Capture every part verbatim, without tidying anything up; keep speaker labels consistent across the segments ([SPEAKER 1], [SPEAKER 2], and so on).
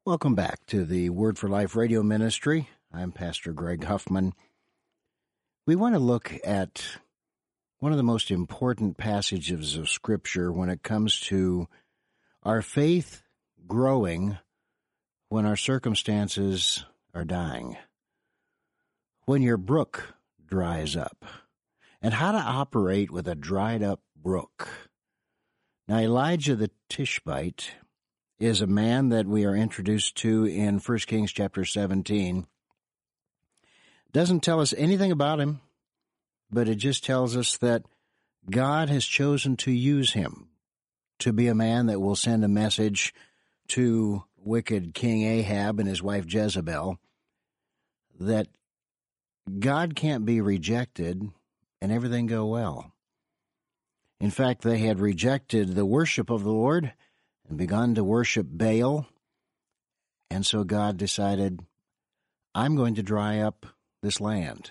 [SPEAKER 1] Welcome back to the Word for Life radio ministry. I'm Pastor Greg Huffman. We want to look at one of the most important passages of Scripture when it comes to our faith growing when our circumstances are dying, when your brook dries up, and how to operate with a dried-up brook. Now, Elijah the Tishbite is a man that we are introduced to in First Kings chapter seventeen. Doesn't tell us anything about him, but it just tells us that God has chosen to use him to be a man that will send a message to wicked King Ahab and his wife Jezebel that God can't be rejected and everything go well. In fact, they had rejected the worship of the Lord and begun to worship Baal. And so God decided, I'm going to dry up this land.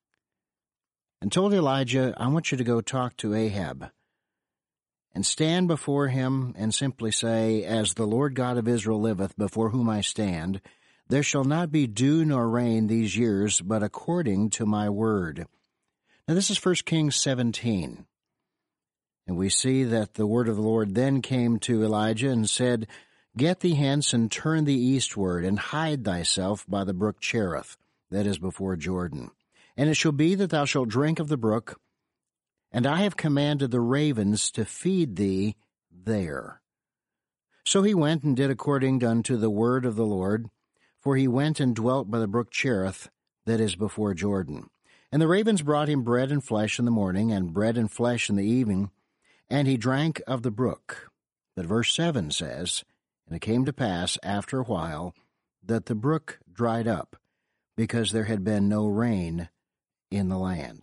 [SPEAKER 1] And told Elijah, I want you to go talk to Ahab and stand before him and simply say, as the Lord God of Israel liveth, before whom I stand, there shall not be dew nor rain these years, but according to my word. Now this is First Kings seventeen. And we see that the word of the Lord then came to Elijah and said, Get thee hence and turn thee eastward, and hide thyself by the brook Cherith, that is before Jordan. And it shall be that thou shalt drink of the brook, and I have commanded the ravens to feed thee there. So he went and did according unto the word of the Lord, for he went and dwelt by the brook Cherith, that is before Jordan. And the ravens brought him bread and flesh in the morning, and bread and flesh in the evening, and he drank of the brook. But verse seven says, And it came to pass after a while that the brook dried up, because there had been no rain in the land.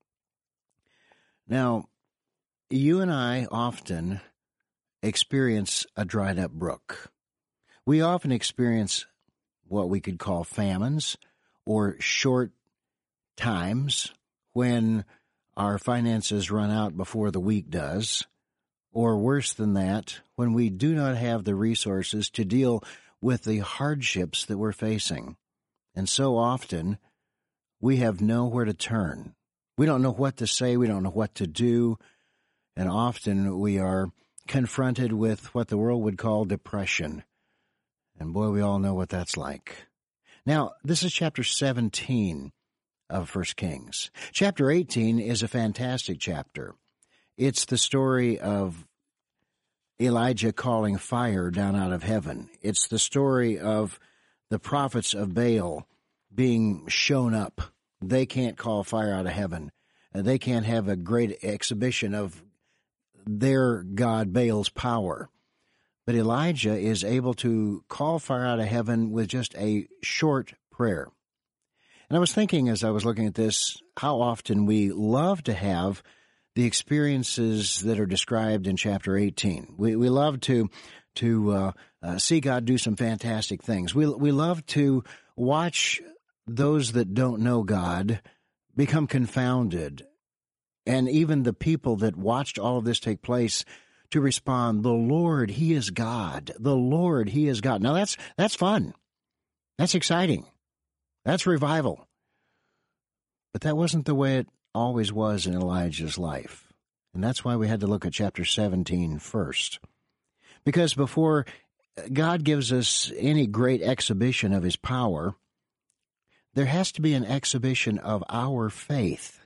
[SPEAKER 1] Now, you and I often experience a dried up brook. We often experience what we could call famines or short times when our finances run out before the week does, or worse than that, when we do not have the resources to deal with the hardships that we're facing. And so often, we have nowhere to turn. We don't know what to say, we don't know what to do, and often we are confronted with what the world would call depression. And boy, we all know what that's like. Now, this is chapter seventeen of First Kings. Chapter eighteen is a fantastic chapter. It's the story of Elijah calling fire down out of heaven. It's the story of the prophets of Baal being shown up. They can't call fire out of heaven. They can't have a great exhibition of their god Baal's power. But Elijah is able to call fire out of heaven with just a short prayer. And I was thinking as I was looking at this, how often we love to have the experiences that are described in chapter eighteen. We we love to to uh, uh, see God do some fantastic things. We we love to watch those that don't know God become confounded, and even the people that watched all of this take place to respond, "The Lord, He is God. The Lord, He is God." Now that's that's fun. That's exciting. That's revival. But that wasn't the way it always was in Elijah's life. And that's why we had to look at chapter seventeen first. Because before God gives us any great exhibition of His power, there has to be an exhibition of our faith.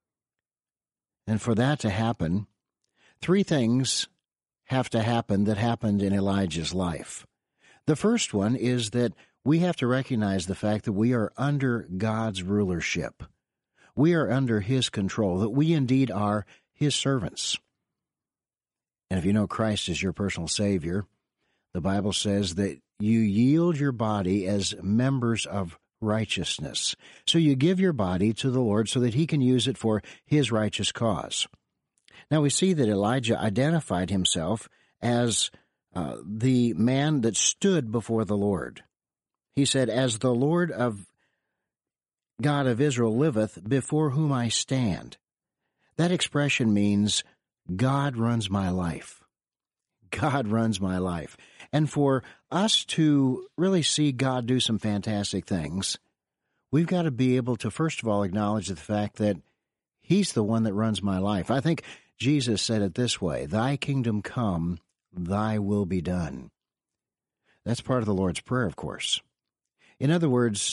[SPEAKER 1] And for that to happen, three things have to happen that happened in Elijah's life. The first one is that we have to recognize the fact that we are under God's rulership. We are under His control, that we indeed are His servants. And if you know Christ as your personal Savior, the Bible says that you yield your body as members of righteousness. So you give your body to the Lord so that He can use it for His righteous cause. Now we see that Elijah identified himself as uh, the man that stood before the Lord. He said, "As the Lord of God of Israel liveth, before whom I stand." That expression means God runs my life. God runs my life. And for us to really see God do some fantastic things, we've got to be able to, first of all, acknowledge the fact that He's the one that runs my life. I think Jesus said it this way, "Thy kingdom come, thy will be done." That's part of the Lord's Prayer, of course. In other words,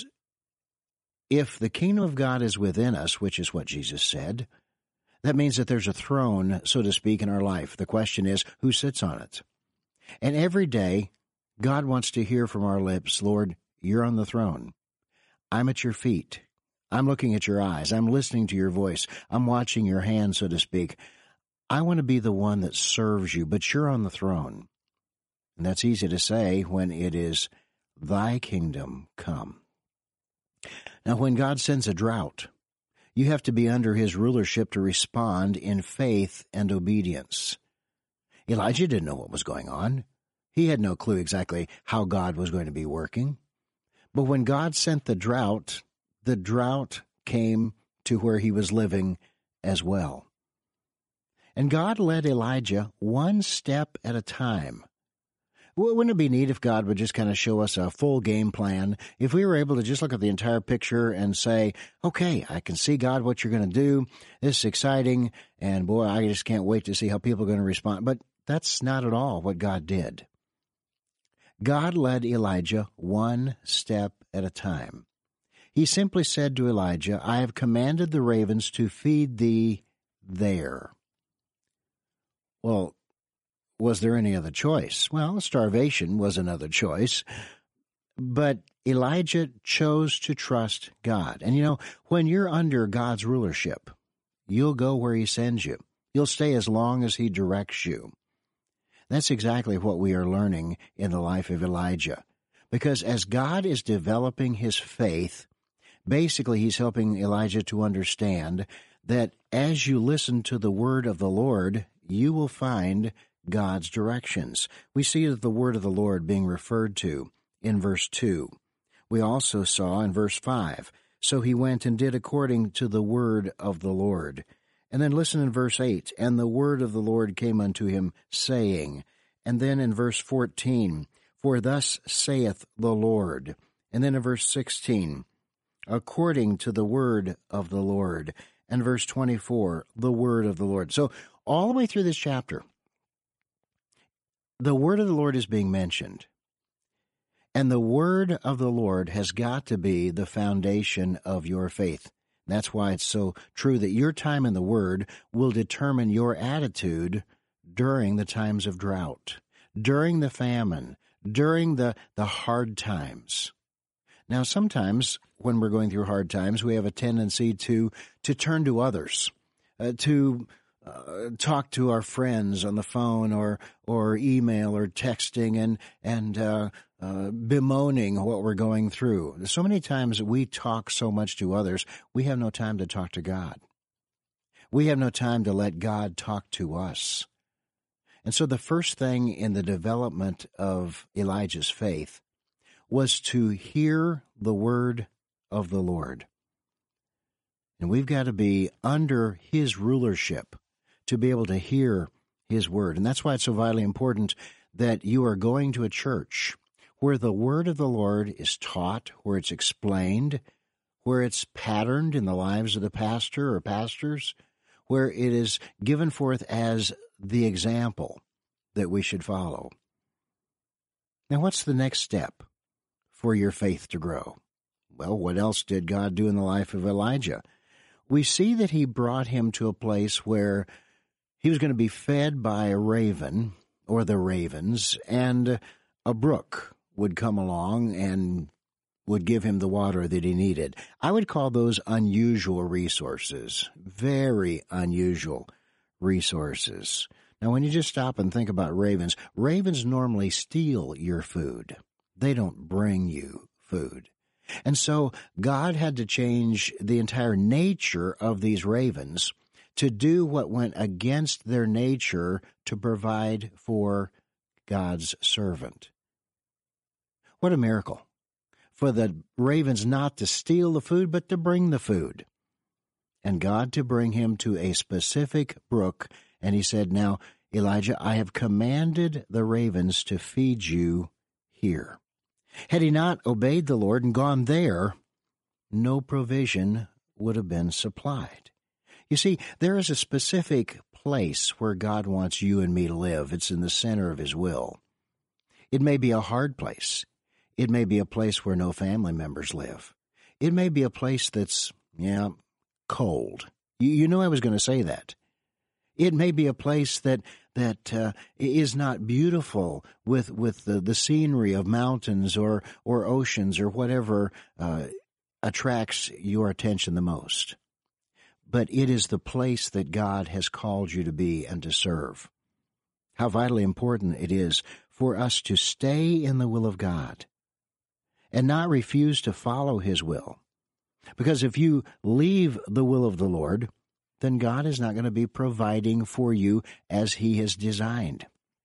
[SPEAKER 1] if the kingdom of God is within us, which is what Jesus said, that means that there's a throne, so to speak, in our life. The question is, who sits on it? And every day, God wants to hear from our lips, "Lord, you're on the throne. I'm at your feet. I'm looking at your eyes. I'm listening to your voice. I'm watching your hand, so to speak. I want to be the one that serves you, but you're on the throne." And that's easy to say when it is, "Thy kingdom come." Now, when God sends a drought, you have to be under His rulership to respond in faith and obedience. Elijah didn't know what was going on. He had no clue exactly how God was going to be working. But when God sent the drought, the drought came to where he was living as well. And God led Elijah one step at a time. Wouldn't it be neat if God would just kind of show us a full game plan? If we were able to just look at the entire picture and say, "Okay, I can see, God, what you're going to do. This is exciting, and boy, I just can't wait to see how people are going to respond." But that's not at all what God did. God led Elijah one step at a time. He simply said to Elijah, "I have commanded the ravens to feed thee there." Well, was there any other choice? Well, starvation was another choice. But Elijah chose to trust God. And you know, when you're under God's rulership, you'll go where He sends you. You'll stay as long as He directs you. That's exactly what we are learning in the life of Elijah. Because as God is developing his faith, basically He's helping Elijah to understand that as you listen to the word of the Lord, you will find God's directions. We see the word of the Lord being referred to in verse two. We also saw in verse five, "So he went and did according to the word of the Lord." And then listen in verse eight, "And the word of the Lord came unto him, saying." And then in verse fourteen, "For thus saith the Lord." And then in verse sixteen, "According to the word of the Lord." And verse twenty-four, "The word of the Lord." So all the way through this chapter, the word of the Lord is being mentioned. And the word of the Lord has got to be the foundation of your faith. That's why it's so true that your time in the Word will determine your attitude during the times of drought, during the famine, during the, the hard times. Now, sometimes when we're going through hard times, we have a tendency to, to turn to others, uh, to uh, talk to our friends on the phone or or email or texting and, and uh, uh, bemoaning what we're going through. So many times we talk so much to others, we have no time to talk to God. We have no time to let God talk to us. And so the first thing in the development of Elijah's faith was to hear the word of the Lord. And we've got to be under His rulership to be able to hear His word. And that's why it's so vitally important that you are going to a church where the word of the Lord is taught, where it's explained, where it's patterned in the lives of the pastor or pastors, where it is given forth as the example that we should follow. Now, what's the next step for your faith to grow? Well, what else did God do in the life of Elijah? We see that He brought him to a place where he was going to be fed by a raven, or the ravens, and a brook would come along and would give him the water that he needed. I would call those unusual resources, very unusual resources. Now, when you just stop and think about ravens, ravens normally steal your food. They don't bring you food. And so God had to change the entire nature of these ravens to do what went against their nature to provide for God's servant. What a miracle. For the ravens not to steal the food, but to bring the food. And God to bring him to a specific brook. And He said, now, Elijah, I have commanded the ravens to feed you here. Had he not obeyed the Lord and gone there, no provision would have been supplied. You see, there is a specific place where God wants you and me to live. It's in the center of His will. It may be a hard place. It may be a place where no family members live. It may be a place that's, yeah, cold. You, you know I was going to say that. It may be a place that that uh, is not beautiful with with the, the scenery of mountains or or oceans or whatever uh, attracts your attention the most. But it is the place that God has called you to be and to serve. How vitally important it is for us to stay in the will of God and not refuse to follow His will. Because if you leave the will of the Lord, then God is not going to be providing for you as He has designed.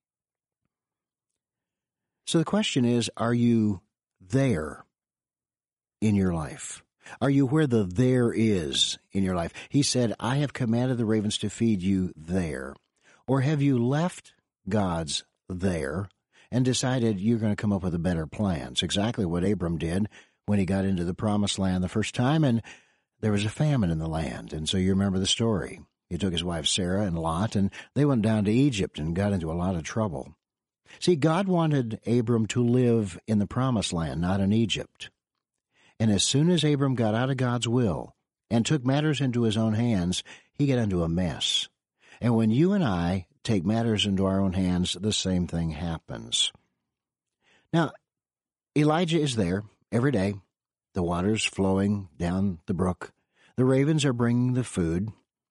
[SPEAKER 1] So the question is, are you there in your life? Are you where the there is in your life? He said, I have commanded the ravens to feed you there. Or have you left God's there and decided you're going to come up with a better plan? It's exactly what Abram did when he got into the promised land the first time, and there was a famine in the land, and so you remember the story. He took his wife Sarah and Lot, and they went down to Egypt and got into a lot of trouble. See, God wanted Abram to live in the promised land, not in Egypt. And as soon as Abram got out of God's will and took matters into his own hands, he got into a mess. And when you and I take matters into our own hands, the same thing happens. Now, Elijah is there every day. The water's flowing down the brook. The ravens are bringing the food.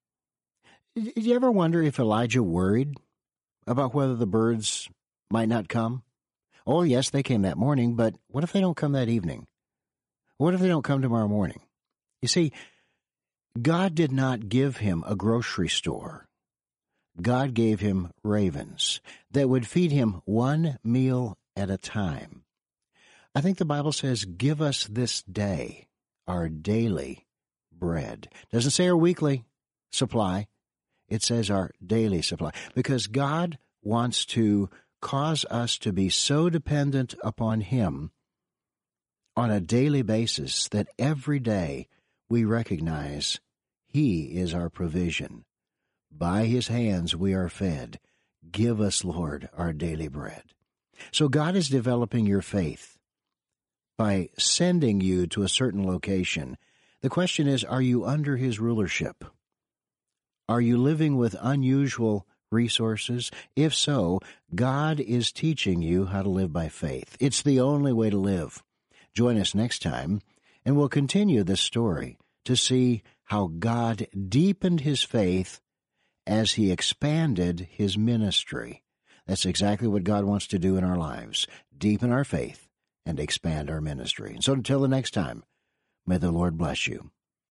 [SPEAKER 1] Did you ever wonder if Elijah worried about whether the birds might not come? Oh, yes, they came that morning, but what if they don't come that evening? What if they don't come tomorrow morning? You see, God did not give him a grocery store. God gave him ravens that would feed him one meal at a time. I think the Bible says, give us this day our daily bread. It doesn't say our weekly supply. It says our daily supply. Because God wants to cause us to be so dependent upon Him on a daily basis that every day we recognize He is our provision. By His hands we are fed. Give us, Lord, our daily bread. So God is developing your faith by sending you to a certain location. The question is, are you under His rulership? Are you living with unusual resources? If so, God is teaching you how to live by faith. It's the only way to live. Join us next time, and we'll continue this story to see how God deepened His faith as He expanded His ministry. That's exactly what God wants to do in our lives, deepen our faith and expand our ministry. And so until the next time, may the Lord bless you.